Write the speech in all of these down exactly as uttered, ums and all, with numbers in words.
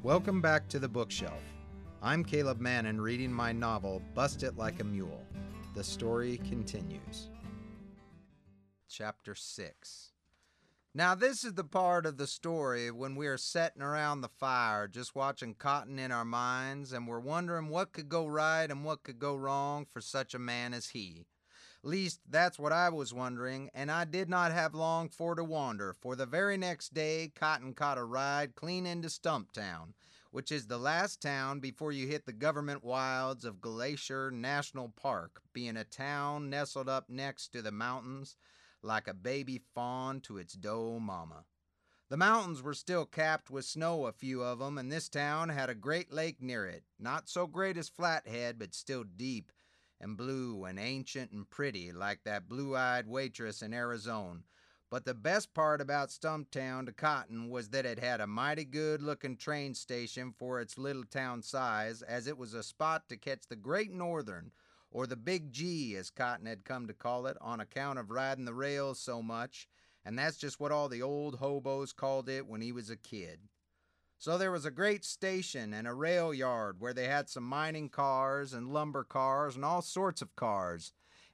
Welcome back to the bookshelf. I'm Caleb Mannon reading my novel, Bust It Like a Mule. The story continues. Chapter six. Now this is the part of the story when we are sitting around the fire just watching cotton in our minds, and we're wondering what could go right and what could go wrong for such a man as he. Least that's what I was wondering, and I did not have long for to wander, for the very next day Cotton caught a ride clean into Stumptown, which is the last town before you hit the government wilds of Glacier National Park, being a town nestled up next to the mountains like a baby fawn to its doe mama. The mountains were still capped with snow, a few of them, and this town had a great lake near it, not so great as Flathead, but still deep and blue and ancient and pretty, like that blue-eyed waitress in Arizona. But the best part about Stumptown to Cotton was that it had a mighty good-looking train station for its little town size, as it was a spot to catch the Great Northern, or the Big G, as Cotton had come to call it, on account of riding the rails so much, and that's just what all the old hobos called it when he was a kid. So there was a great station and a rail yard where they had some mining cars and lumber cars and all sorts of cars.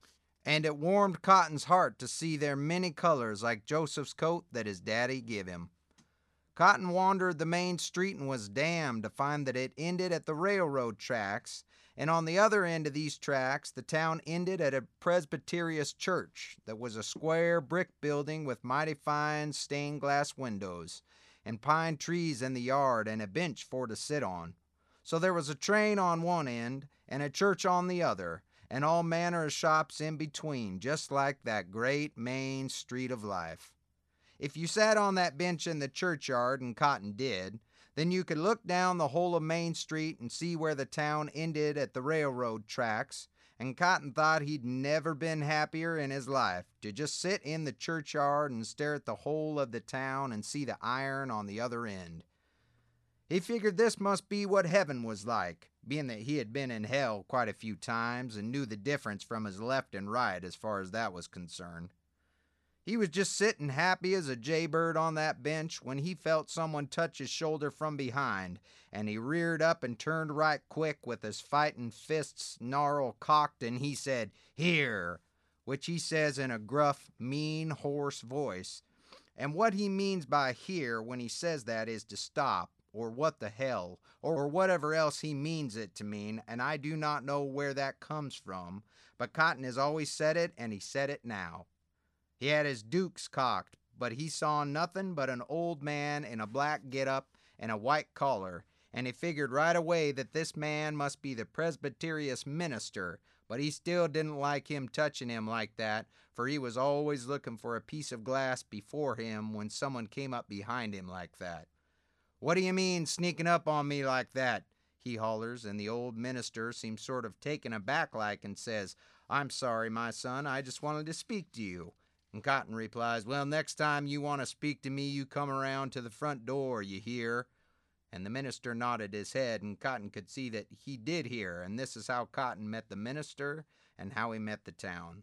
And it warmed Cotton's heart to see their many colors like Joseph's coat that his daddy give him. Cotton wandered the main street and was damned to find that it ended at the railroad tracks, and on the other end of these tracks the town ended at a Presbyterian church that was a square brick building with mighty fine stained glass windows, and pine trees in the yard, and a bench for to sit on. So there was a train on one end, and a church on the other, and all manner of shops in between, just like that great main street of life. If you sat on that bench in the churchyard, and Cotton did, then you could look down the whole of Main Street and see where the town ended at the railroad tracks, and Cotton thought he'd never been happier in his life to just sit in the churchyard and stare at the whole of the town and see the iron on the other end. He figured this must be what heaven was like, being that he had been in hell quite a few times and knew the difference from his left and right as far as that was concerned. He was just sitting happy as a jaybird on that bench when he felt someone touch his shoulder from behind, and he reared up and turned right quick with his fighting fists gnarl cocked, and he said, "Here," which he says in a gruff, mean, hoarse voice. And what he means by here when he says that is to stop, or what the hell, or whatever else he means it to mean, and I do not know where that comes from, but Cotton has always said it, and he said it now. He had his dukes cocked, but he saw nothing but an old man in a black get-up and a white collar, and he figured right away that this man must be the Presbyterian minister, but he still didn't like him touching him like that, for he was always looking for a piece of glass before him when someone came up behind him like that. "What do you mean, sneaking up on me like that?" he hollers, and the old minister seems sort of taken aback like and says, "I'm sorry, my son, I just wanted to speak to you." And Cotton replies, "Well, next time you want to speak to me, you come around to the front door, you hear?" And the minister nodded his head, and Cotton could see that he did hear, and this is how Cotton met the minister and how he met the town.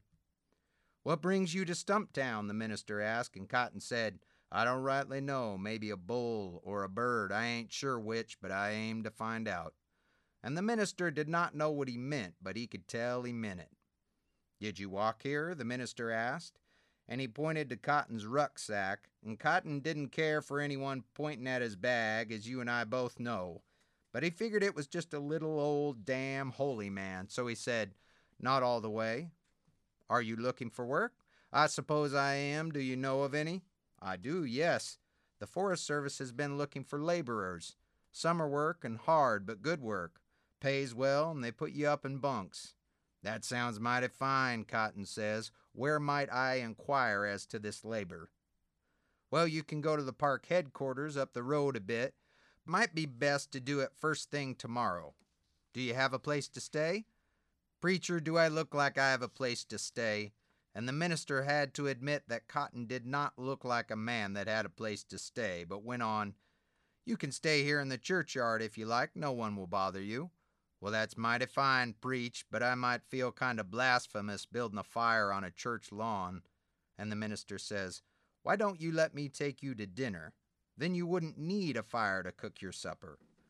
"What brings you to Stumptown?" the minister asked, and Cotton said, "I don't rightly know, maybe a bull or a bird, I ain't sure which, but I aim to find out." And the minister did not know what he meant, but he could tell he meant it. "Did you walk here?" the minister asked. And he pointed to Cotton's rucksack, and Cotton didn't care for anyone pointing at his bag, as you and I both know, but he figured it was just a little old damn holy man, so he said, "Not all the way." "Are you looking for work?" "I suppose I am. Do you know of any?" "I do, yes. The Forest Service has been looking for laborers. Summer work and hard, but good work. Pays well, and they put you up in bunks." "That sounds mighty fine," Cotton says. "Where might I inquire as to this labor?" "Well, you can go to the park headquarters up the road a bit. Might be best to do it first thing tomorrow. Do you have a place to stay?" Preacher, do I look like I have a place to stay? And the minister had to admit that Cotton did not look like a man that had a place to stay, but went on, "You can stay here in the churchyard if you like. No one will bother you." "Well, that's mighty fine, Preach, but I might feel kind of blasphemous building a fire on a church lawn." And the minister says, "Why don't you let me take you to dinner? Then you wouldn't need a fire to cook your supper."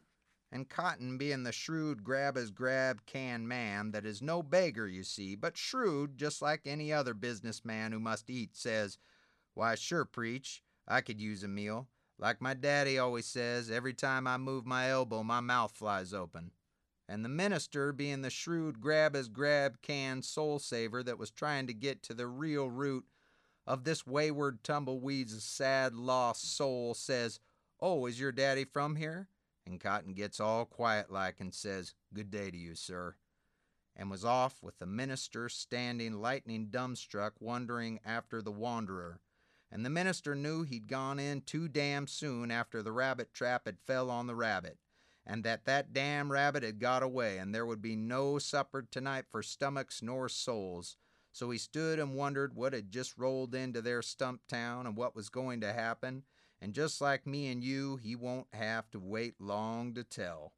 And Cotton, being the shrewd grab-as-grab can man that is no beggar, you see, but shrewd just like any other businessman who must eat, says, "Why, sure, Preach, I could use a meal. Like my daddy always says, every time I move my elbow, my mouth flies open." And the minister, being the shrewd grab-as-grab can soul-saver that was trying to get to the real root of this wayward tumbleweed's sad lost soul, says, "Oh, is your daddy from here?" And Cotton gets all quiet like and says, "Good day to you, sir," and was off with the minister standing lightning dumbstruck, wondering after the wanderer. And the minister knew he'd gone in too damn soon after the rabbit trap had fell on the rabbit, and that that damn rabbit had got away, and there would be no supper tonight for stomachs nor souls. So he stood and wondered what had just rolled into their stump town and what was going to happen, and just like me and you, he won't have to wait long to tell.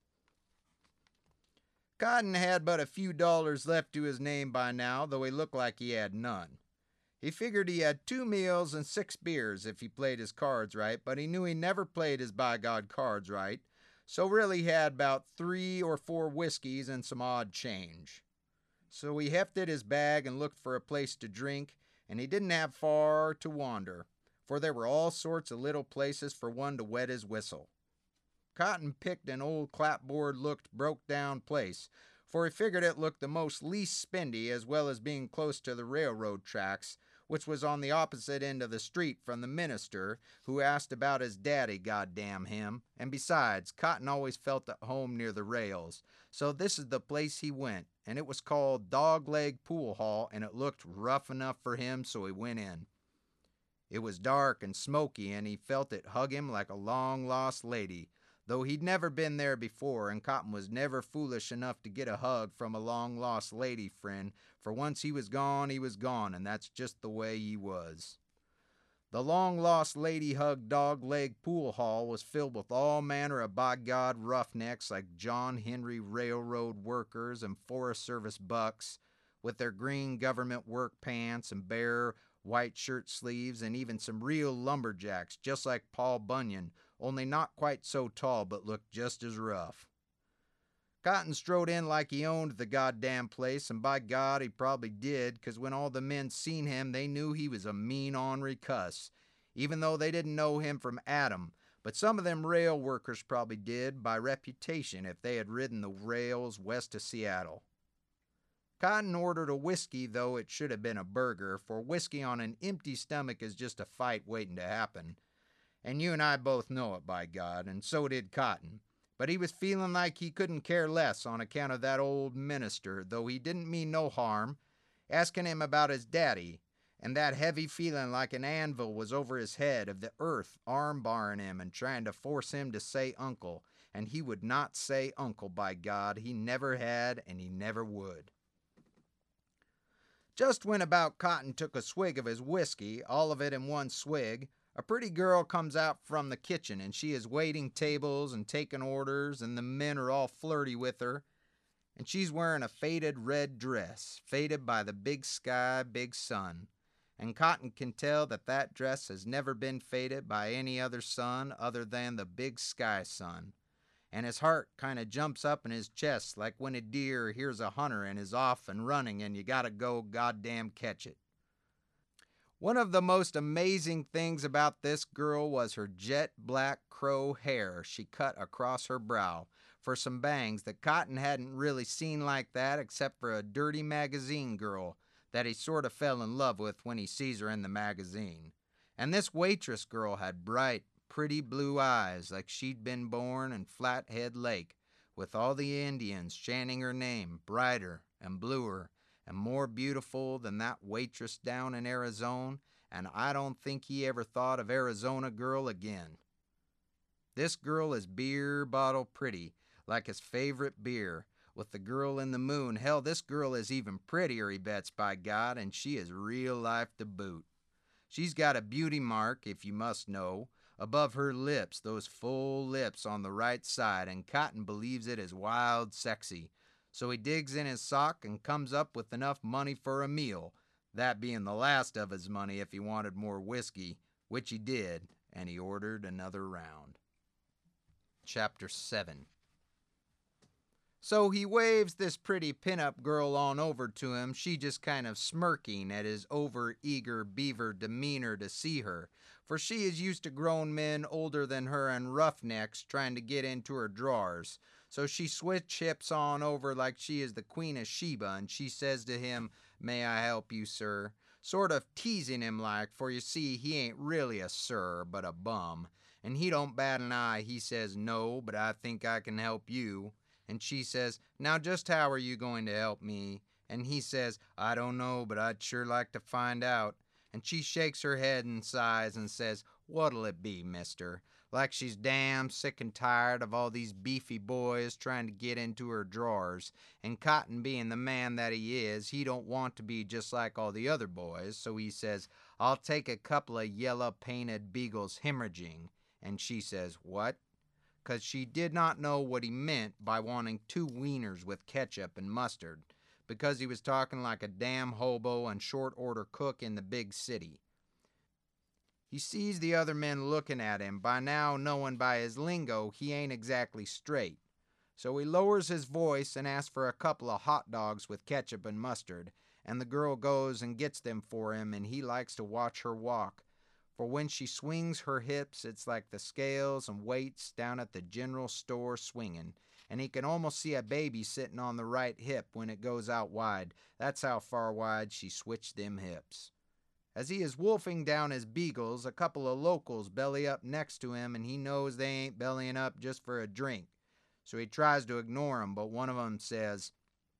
Cotton had but a few dollars left to his name by now, though he looked like he had none. He figured he had two meals and six beers if he played his cards right, but he knew he never played his by-God cards right, so really he had about three or four whiskeys and some odd change. So he hefted his bag and looked for a place to drink, and he didn't have far to wander, for there were all sorts of little places for one to wet his whistle. Cotton picked an old clapboard-looked broke-down place, for he figured it looked the most least spendy, as well as being close to the railroad tracks, which was on the opposite end of the street from the minister, who asked about his daddy, goddamn him, and besides, Cotton always felt at home near the rails, so this is the place he went, and it was called Dogleg Pool Hall, and it looked rough enough for him, so he went in. It was dark and smoky, and he felt it hug him like a long-lost lady, though he'd never been there before, and Cotton was never foolish enough to get a hug from a long-lost lady friend, for once he was gone, he was gone, and that's just the way he was. The long-lost lady-hug Dog-Leg Pool Hall was filled with all manner of by-God roughnecks like John Henry Railroad workers and Forest Service bucks, with their green government work pants and bare white shirt sleeves, and even some real lumberjacks, just like Paul Bunyan, only not quite so tall, but looked just as rough. Cotton strode in like he owned the goddamn place, and by God he probably did, 'cause when all the men seen him, they knew he was a mean ornery cuss, even though they didn't know him from Adam, but some of them rail workers probably did, by reputation, if they had ridden the rails west of Seattle. Cotton ordered a whiskey, though it should have been a burger, for whiskey on an empty stomach is just a fight waiting to happen. And you and I both know it, by God, and so did Cotton. But he was feeling like he couldn't care less on account of that old minister, though he didn't mean no harm, asking him about his daddy, and that heavy feeling like an anvil was over his head of the earth arm-barring him and trying to force him to say uncle, and he would not say uncle, by God, he never had and he never would. Just when about Cotton took a swig of his whiskey, all of it in one swig, a pretty girl comes out from the kitchen, and she is waiting tables and taking orders, and the men are all flirty with her, and she's wearing a faded red dress, faded by the big sky, big sun, and Cotton can tell that that dress has never been faded by any other sun other than the big sky sun, and his heart kind of jumps up in his chest like when a deer hears a hunter and is off and running and you gotta go goddamn catch it. One of the most amazing things about this girl was her jet black crow hair she cut across her brow for some bangs that Cotton hadn't really seen like that except for a dirty magazine girl that he sort of fell in love with when he sees her in the magazine. And this waitress girl had bright, pretty blue eyes like she'd been born in Flathead Lake, with all the Indians chanting her name, brighter and bluer and more beautiful than that waitress down in Arizona, and I don't think he ever thought of Arizona girl again. This girl is beer bottle pretty, like his favorite beer, with the girl in the moon. Hell, this girl is even prettier, he bets, by God, and she is real life to boot. She's got a beauty mark, if you must know, above her lips, those full lips on the right side, and Cotton believes it is wild sexy. So he digs in his sock and comes up with enough money for a meal, that being the last of his money if he wanted more whiskey, which he did, and he ordered another round. Chapter seven. So he waves this pretty pin-up girl on over to him, she just kind of smirking at his over-eager beaver demeanor to see her, for she is used to grown men older than her and roughnecks trying to get into her drawers. So she switch hips on over like she is the Queen of Sheba, and she says to him, "May I help you, sir?" Sort of teasing him like, for you see, he ain't really a sir, but a bum. And he don't bat an eye, he says, "No, but I think I can help you." And she says, "Now just how are you going to help me?" And he says, "I don't know, but I'd sure like to find out." And she shakes her head and sighs and says, "What'll it be, mister?" Like she's damn sick and tired of all these beefy boys trying to get into her drawers. And Cotton, being the man that he is, he don't want to be just like all the other boys, so he says, "I'll take a couple of yellow painted beagles hemorrhaging." And she says, "What?" 'Cause she did not know what he meant by wanting two wieners with ketchup and mustard, because he was talking like a damn hobo and short order cook in the big city. He sees the other men looking at him, by now knowing by his lingo he ain't exactly straight. So he lowers his voice and asks for a couple of hot dogs with ketchup and mustard, and the girl goes and gets them for him, and he likes to watch her walk. For when she swings her hips, it's like the scales and weights down at the general store swinging, and he can almost see a baby sitting on the right hip when it goes out wide. That's how far wide she switched them hips. As he is wolfing down his beagles, a couple of locals belly up next to him, and he knows they ain't bellying up just for a drink. So he tries to ignore 'em, but one of 'em says,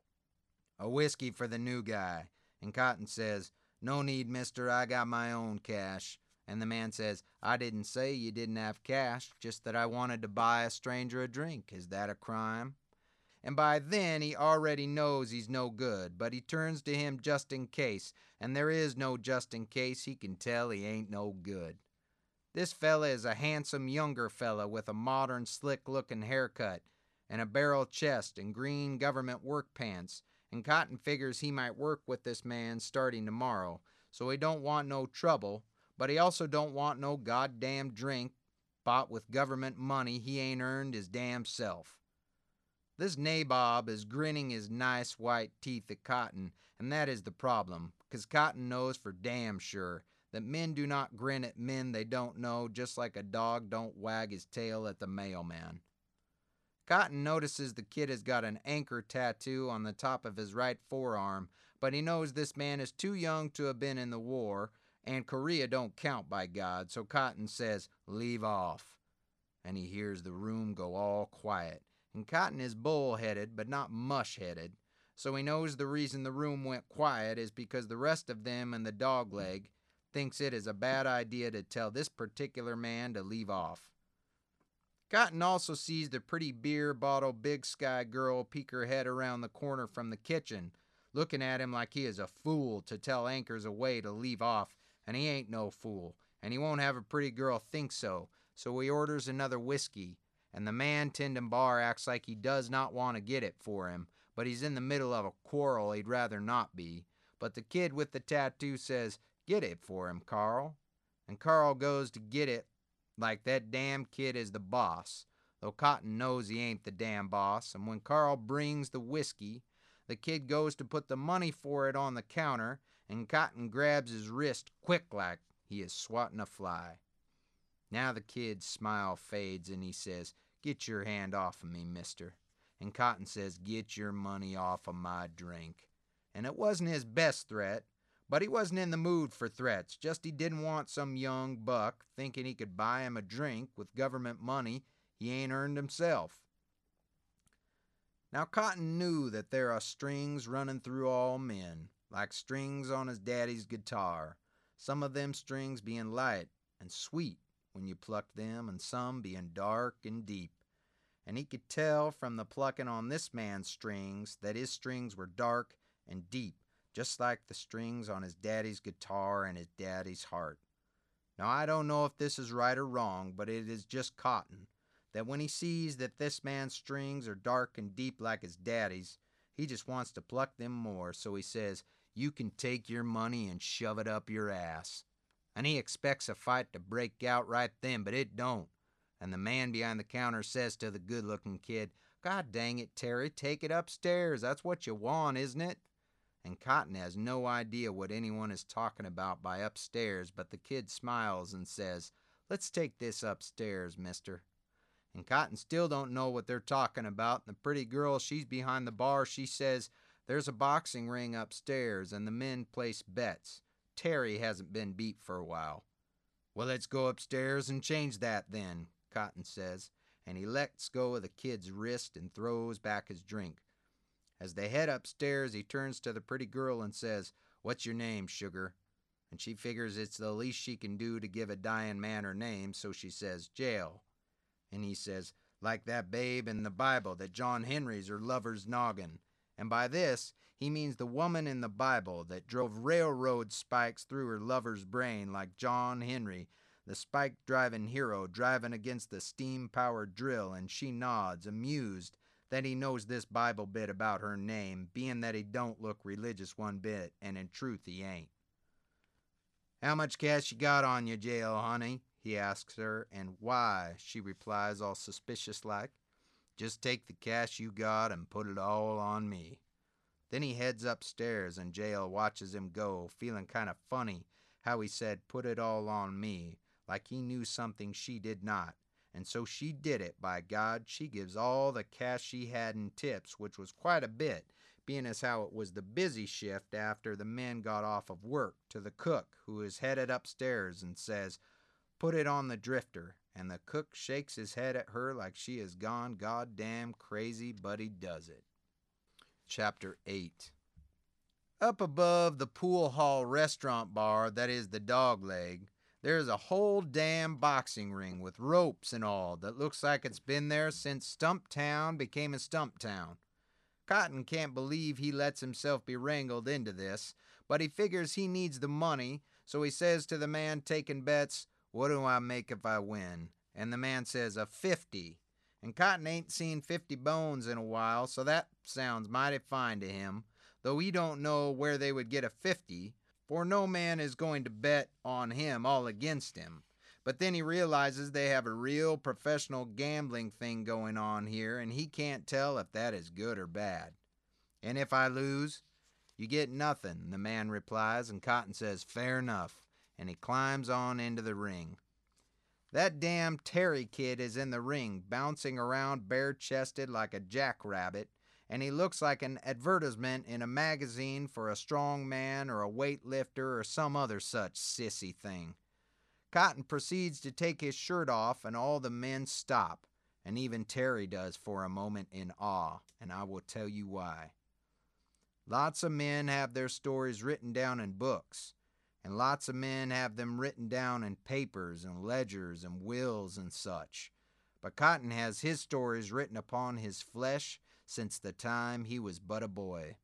"A whiskey for the new guy." And Cotton says, "No need, mister, I got my own cash." And the man says, "I didn't say you didn't have cash, just that I wanted to buy a stranger a drink. Is that a crime?" And by then he already knows he's no good, but he turns to him just in case, and there is no just in case, he can tell he ain't no good. This fella is a handsome younger fella with a modern slick-looking haircut, and a barrel chest and green government work pants, and Cotton figures he might work with this man starting tomorrow, so he don't want no trouble, but he also don't want no goddamn drink bought with government money he ain't earned his damn self. This nabob is grinning his nice white teeth at Cotton, and that is the problem, 'cause Cotton knows for damn sure that men do not grin at men they don't know, just like a dog don't wag his tail at the mailman. Cotton notices the kid has got an anchor tattoo on the top of his right forearm, but he knows this man is too young to have been in the war, and Korea don't count, by God, so Cotton says, "Leave off." And he hears the room go all quiet, and Cotton is bull-headed, but not mush-headed, so he knows the reason the room went quiet is because the rest of them and the dogleg thinks it is a bad idea to tell this particular man to leave off. Cotton also sees the pretty beer bottle Big Sky girl peek her head around the corner from the kitchen, looking at him like he is a fool to tell anchors away to leave off, and he ain't no fool, and he won't have a pretty girl think so, so he orders another whiskey, and the man tending bar acts like he does not want to get it for him, but he's in the middle of a quarrel he'd rather not be. But the kid with the tattoo says, "Get it for him, Carl." And Carl goes to get it like that damn kid is the boss, though Cotton knows he ain't the damn boss, and when Carl brings the whiskey, the kid goes to put the money for it on the counter, and Cotton grabs his wrist quick like he is swatting a fly. Now the kid's smile fades and he says, "Get your hand off of me, mister." And Cotton says, "Get your money off of my drink." And it wasn't his best threat, but he wasn't in the mood for threats, just he didn't want some young buck thinking he could buy him a drink with government money he ain't earned himself. Now Cotton knew that there are strings running through all men, like strings on his daddy's guitar, some of them strings being light and sweet when you plucked them, and some being dark and deep. And he could tell from the plucking on this man's strings that his strings were dark and deep, just like the strings on his daddy's guitar and his daddy's heart. Now I don't know if this is right or wrong, but it is just Cotton, that when he sees that this man's strings are dark and deep like his daddy's, he just wants to pluck them more, so he says, "You can take your money and shove it up your ass." And he expects a fight to break out right then, but it don't. And the man behind the counter says to the good-looking kid, God dang it, Terry, take it upstairs. That's what you want, isn't it? And Cotton has no idea what anyone is talking about by upstairs, but the kid smiles and says, "Let's take this upstairs, mister." And Cotton still don't know what they're talking about, and the pretty girl, she's behind the bar, she says, "There's a boxing ring upstairs, and the men place bets. Terry hasn't been beat for a while." "Well, let's go upstairs and change that then," Cotton says, and he lets go of the kid's wrist and throws back his drink. As they head upstairs, he turns to the pretty girl and says, "What's your name, sugar?" And she figures it's the least she can do to give a dying man her name, so she says, "Jail." And he says, "Like that babe in the Bible that John Henry's her lover's noggin." And by this, he means the woman in the Bible that drove railroad spikes through her lover's brain like John Henry, the spike-driving hero driving against the steam-powered drill, and she nods, amused, that he knows this Bible bit about her name, being that he don't look religious one bit, and in truth he ain't. "How much cash you got on you, Jail, honey?" he asks her, and "Why?" she replies, all suspicious-like. "Just take the cash you got and put it all on me." Then he heads upstairs, and Jail watches him go, feeling kind of funny how he said, "Put it all on me," like he knew something she did not. And so she did it, by God. She gives all the cash she had in tips, which was quite a bit, being as how it was the busy shift after the men got off of work, to the cook, who is headed upstairs and says, "Put it on the drifter." And the cook shakes his head at her like she has gone goddamn crazy, but he does it. Chapter eight. Up above the pool hall restaurant bar, that is the Dog Leg, there's a whole damn boxing ring with ropes and all that looks like it's been there since Stumptown became a Stumptown. Cotton can't believe he lets himself be wrangled into this, but he figures he needs the money, so he says to the man taking bets, "What do I make if I win?" And the man says, "A fifty." And Cotton ain't seen fifty bones in a while, so that sounds mighty fine to him, though he don't know where they would get a fifty, for no man is going to bet on him all against him. But then he realizes they have a real professional gambling thing going on here, and he can't tell if that is good or bad. "And if I lose?" "You get nothing," the man replies, and Cotton says, "Fair enough," and he climbs on into the ring. That damn Terry kid is in the ring, bouncing around bare-chested like a jackrabbit, and he looks like an advertisement in a magazine for a strong man or a weightlifter or some other such sissy thing. Cotton proceeds to take his shirt off, and all the men stop, and even Terry does for a moment in awe, and I will tell you why. Lots of men have their stories written down in books, and lots of men have them written down in papers and ledgers and wills and such. But Cotton has his stories written upon his flesh since the time he was but a boy.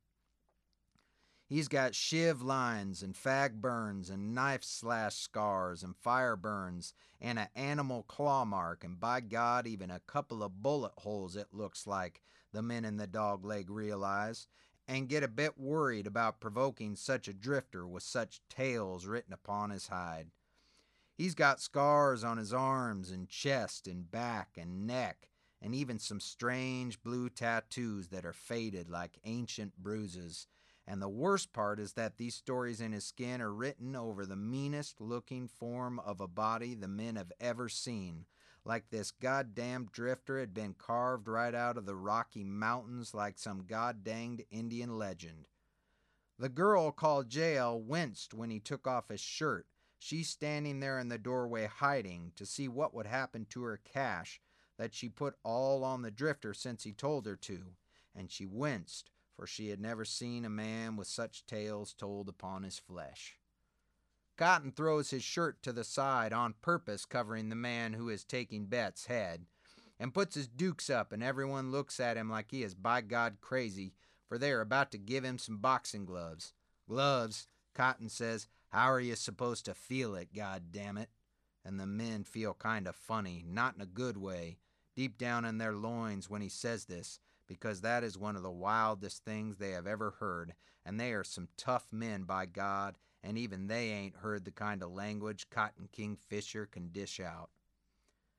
He's got shiv lines and fag burns and knife slash scars and fire burns and an animal claw mark, and by God, even a couple of bullet holes, it looks like, the men in the Dog Leg realize, and get a bit worried about provoking such a drifter with such tales written upon his hide. He's got scars on his arms and chest and back and neck, and even some strange blue tattoos that are faded like ancient bruises. And the worst part is that these stories in his skin are written over the meanest looking form of a body the men have ever seen, like this goddamn drifter had been carved right out of the Rocky Mountains like some goddanged Indian legend. The girl called Jael winced when he took off his shirt, she standing there in the doorway hiding to see what would happen to her cash that she put all on the drifter since he told her to, and she winced, for she had never seen a man with such tales told upon his flesh. Cotton throws his shirt to the side, on purpose covering the man who is taking bets' head, and puts his dukes up, and everyone looks at him like he is by God crazy, for they are about to give him some boxing gloves. Gloves, Cotton says, "How are you supposed to feel it, God damn it?" And the men feel kind of funny, not in a good way, deep down in their loins when he says this, because that is one of the wildest things they have ever heard, and they are some tough men, by God, and even they ain't heard the kind of language Cotton King Fisher can dish out.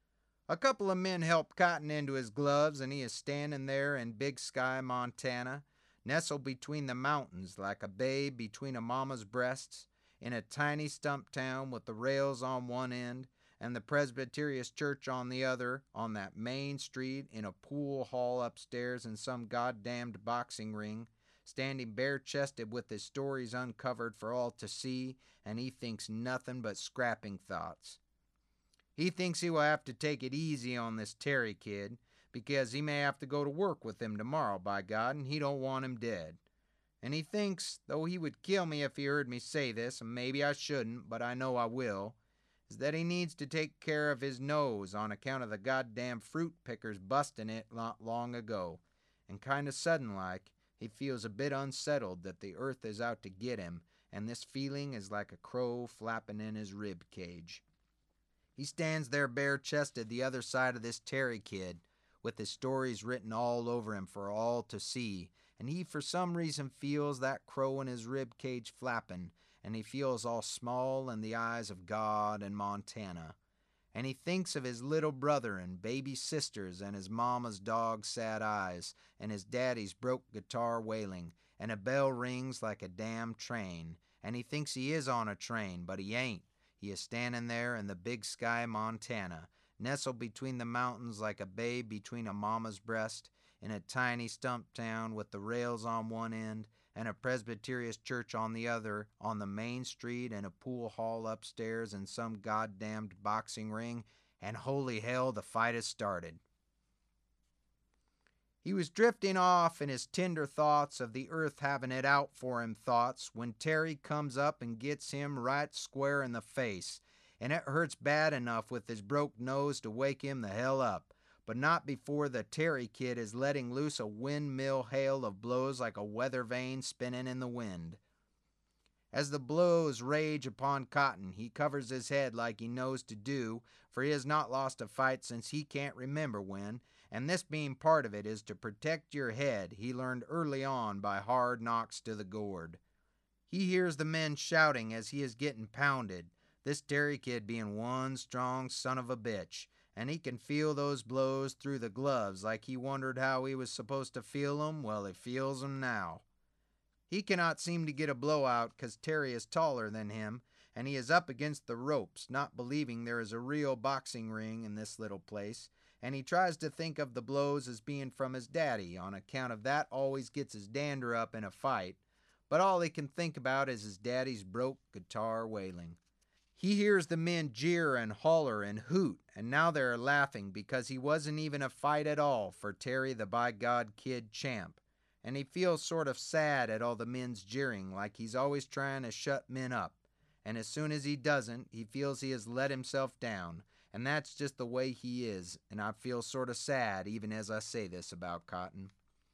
A couple of men help Cotton into his gloves, and he is standing there in Big Sky, Montana, nestled between the mountains like a babe between a mama's breasts, in a tiny stump town with the rails on one end and the Presbyterian church on the other, on that main street, in a pool hall upstairs in some goddamned boxing ring, standing bare-chested with his stories uncovered for all to see, and he thinks nothing but scrapping thoughts. He thinks he will have to take it easy on this Terry kid, because he may have to go to work with him tomorrow, by God, and he don't want him dead. And he thinks, though he would kill me if he heard me say this, and maybe I shouldn't, but I know I will, is that he needs to take care of his nose on account of the goddamn fruit pickers busting it not long ago. And kind of sudden like, he feels a bit unsettled that the earth is out to get him, and this feeling is like a crow flapping in his rib cage. He stands there bare-chested the other side of this Terry kid, with his stories written all over him for all to see, and he for some reason feels that crow in his rib cage flapping, and he feels all small in the eyes of God and Montana. And he thinks of his little brother and baby sisters and his mama's dog sad eyes and his daddy's broke guitar wailing, and a bell rings like a damn train, and he thinks he is on a train, but he ain't. He is standing there in the Big Sky, Montana, nestled between the mountains like a babe between a mama's breast, in a tiny stump town with the rails on one end and a Presbyterian church on the other, on the main street and a pool hall upstairs in some goddamned boxing ring, and holy hell, the fight has started. He was drifting off in his tender thoughts of the earth having it out for him thoughts when Terry comes up and gets him right square in the face, and it hurts bad enough with his broke nose to wake him the hell up, but not before the Terry kid is letting loose a windmill hail of blows like a weather vane spinning in the wind. As the blows rage upon Cotton, he covers his head like he knows to do, for he has not lost a fight since he can't remember when, and this being part of it is to protect your head, he learned early on by hard knocks to the gourd. He hears the men shouting as he is getting pounded, this Terry kid being one strong son of a bitch, and he can feel those blows through the gloves like he wondered how he was supposed to feel 'em. Well, he feels 'em now. He cannot seem to get a blowout because Terry is taller than him, and he is up against the ropes, not believing there is a real boxing ring in this little place, and he tries to think of the blows as being from his daddy, on account of that always gets his dander up in a fight, but all he can think about is his daddy's broke guitar wailing. He hears the men jeer and holler and hoot, and now they are laughing because he wasn't even a fight at all for Terry the by God kid champ, and he feels sort of sad at all the men's jeering like he's always trying to shut men up, and as soon as he doesn't, he feels he has let himself down, and that's just the way he is, and I feel sort of sad even as I say this about Cotton.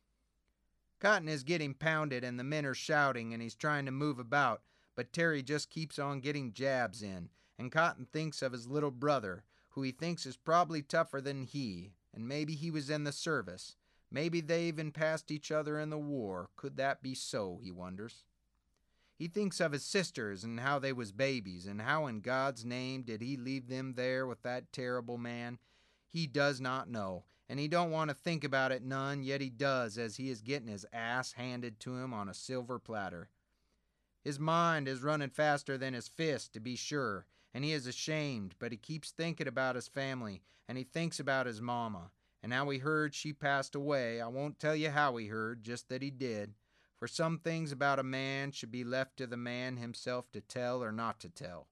Cotton is getting pounded and the men are shouting and he's trying to move about, but Terry just keeps on getting jabs in, and Cotton thinks of his little brother, who he thinks is probably tougher than he, and maybe he was in the service. Maybe they even passed each other in the war. Could that be so, he wonders. He thinks of his sisters and how they was babies, and how in God's name did he leave them there with that terrible man. He does not know, and he don't want to think about it none, yet he does as he is getting his ass handed to him on a silver platter. His mind is running faster than his fist, to be sure, and he is ashamed, but he keeps thinking about his family, and he thinks about his mama, and how he heard she passed away. I won't tell you how he heard, just that he did, for some things about a man should be left to the man himself to tell or not to tell.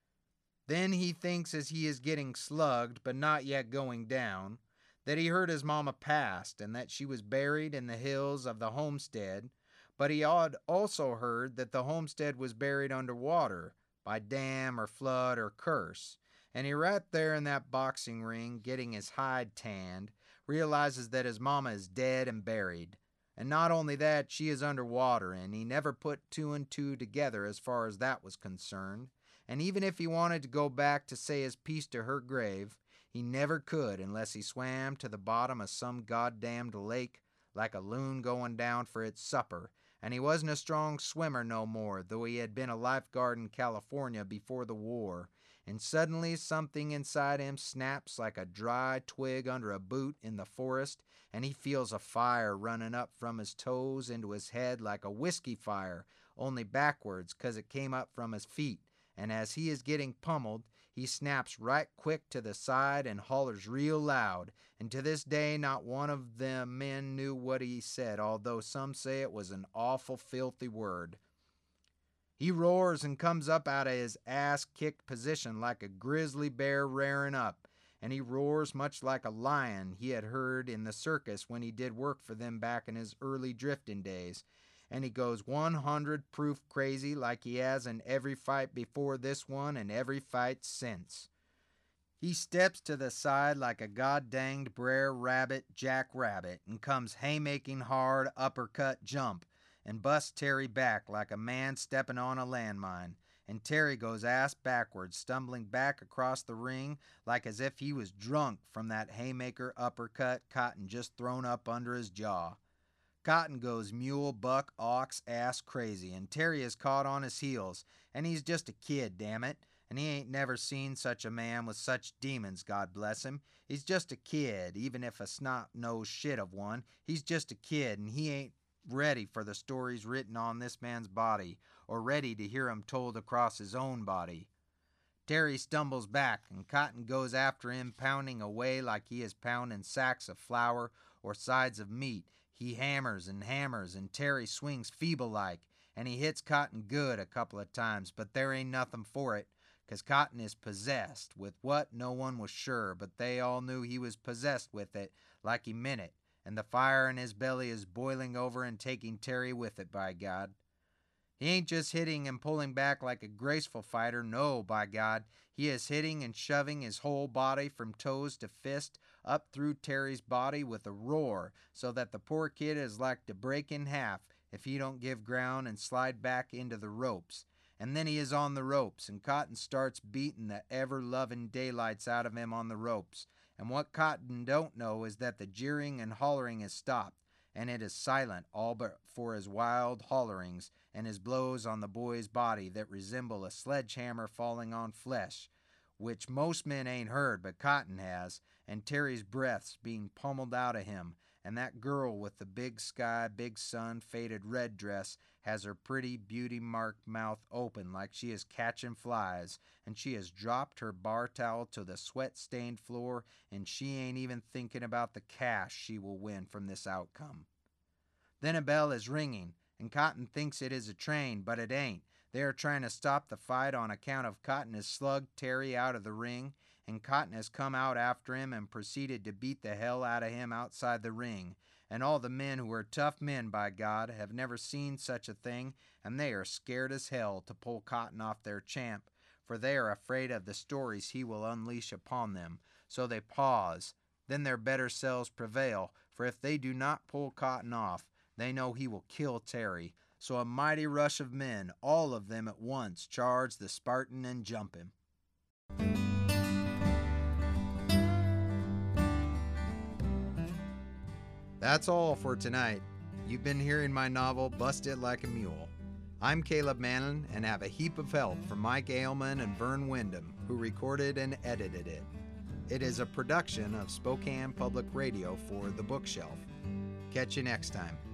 Then he thinks as he is getting slugged, but not yet going down, that he heard his mama passed, and that she was buried in the hills of the homestead, but he had also heard that the homestead was buried under water, by dam or flood or curse, and he right there in that boxing ring, getting his hide tanned, realizes that his mama is dead and buried, and not only that, she is under water, and he never put two and two together as far as that was concerned, and even if he wanted to go back to say his piece to her grave, he never could unless he swam to the bottom of some goddamned lake like a loon going down for its supper, and he wasn't a strong swimmer no more, though he had been a lifeguard in California before the war, and suddenly something inside him snaps like a dry twig under a boot in the forest, and he feels a fire running up from his toes into his head like a whiskey fire, only backwards 'cause it came up from his feet, and as he is getting pummeled, he snaps right quick to the side and hollers real loud, and to this day not one of them men knew what he said, although some say it was an awful filthy word. He roars and comes up out of his ass-kicked position like a grizzly bear rearing up, and he roars much like a lion he had heard in the circus when he did work for them back in his early drifting days, and he goes one hundred proof crazy like he has in every fight before this one and every fight since. He steps to the side like a god-danged Brer Rabbit jack-rabbit and comes haymaking hard uppercut jump, and busts Terry back like a man stepping on a landmine, and Terry goes ass backwards, stumbling back across the ring like as if he was drunk from that haymaker uppercut Cotton just thrown up under his jaw. Cotton goes mule, buck, ox, ass crazy, and Terry is caught on his heels, and he's just a kid, damn it, and he ain't never seen such a man with such demons, God bless him. He's just a kid, even if a snot-nosed shit of one. He's just a kid, and he ain't ready for the stories written on this man's body, or ready to hear 'em told across his own body. Terry stumbles back, and Cotton goes after him, pounding away like he is pounding sacks of flour or sides of meat. He hammers and hammers, and Terry swings feeble-like, and he hits Cotton good a couple of times, but there ain't nothing for it, 'cause Cotton is possessed with what no one was sure, but they all knew he was possessed with it like he meant it, and the fire in his belly is boiling over and taking Terry with it, by God. He ain't just hitting and pulling back like a graceful fighter, no, by God. He is hitting and shoving his whole body from toes to fist up through Terry's body with a roar, so that the poor kid is like to break in half if he don't give ground and slide back into the ropes. And then he is on the ropes, and Cotton starts beating the ever-loving daylights out of him on the ropes. And what Cotton don't know is that the jeering and hollering is stopped, and it is silent all but for his wild hollerings and his blows on the boy's body that resemble a sledgehammer falling on flesh, which most men ain't heard, but Cotton has, and Terry's breath's being pummeled out of him, and that girl with the big sky, big sun, faded red dress has her pretty beauty-marked mouth open like she is catching flies, and she has dropped her bar towel to the sweat-stained floor, and she ain't even thinking about the cash she will win from this outcome. Then a bell is ringing, and Cotton thinks it is a train, but it ain't. They are trying to stop the fight on account of Cotton has slugged Terry out of the ring, and Cotton has come out after him and proceeded to beat the hell out of him outside the ring. And all the men who are tough men, by God, have never seen such a thing, and they are scared as hell to pull Cotton off their champ, for they are afraid of the stories he will unleash upon them. So they pause. Then their better selves prevail, for if they do not pull Cotton off, they know he will kill Terry. So a mighty rush of men, all of them at once, charge the Spartan and jump him. That's all for tonight. You've been hearing my novel, Busted Like a Mule. I'm Caleb Mannon and have a heap of help from Mike Ailman and Vern Wyndham, who recorded and edited it. It is a production of Spokane Public Radio for The Bookshelf. Catch you next time.